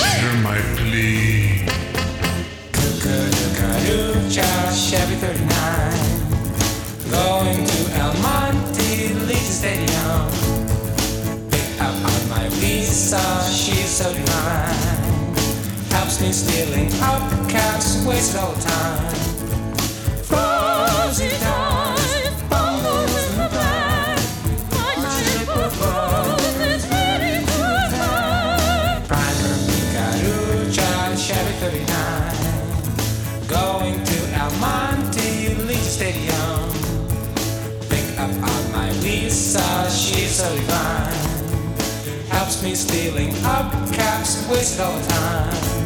Hear my plea. Cucarucha, Chevy 39, going to El Monte, Legion Stadium. Pick up on my Lisa, she's so divine. Helps me stealing hubcaps, wasted all the time. Fuzzy dive, bumbles in the back. My ship will float, it's ready for attack. Primer, Cucarucha, Chevy 39, going to El Monte, Legion Stadium. Pick up on my Lisa, she's so divine. Helps me stealing hubcaps, wasted all the time.